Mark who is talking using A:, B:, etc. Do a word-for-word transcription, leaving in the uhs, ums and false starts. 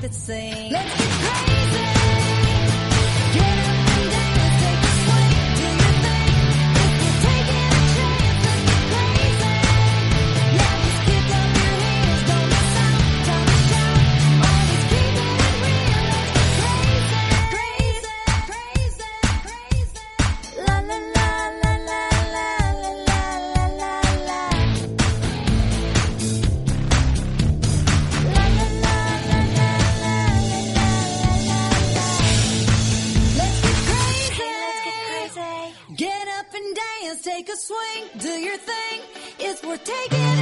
A: could sing. Let's get crazy. Get up and dance, take a swing, do your thing. If you're taking a chance, let's get crazy. Yeah, just kick up your heels, don't miss out, time to shout. Always keeping it real, let's get crazy, crazy, crazy, crazy. La la la la la la la la la la. La la la la la la la la la. Let's get crazy, let's get crazy. Get up and dance, take a swing, do your thing. It's worth taking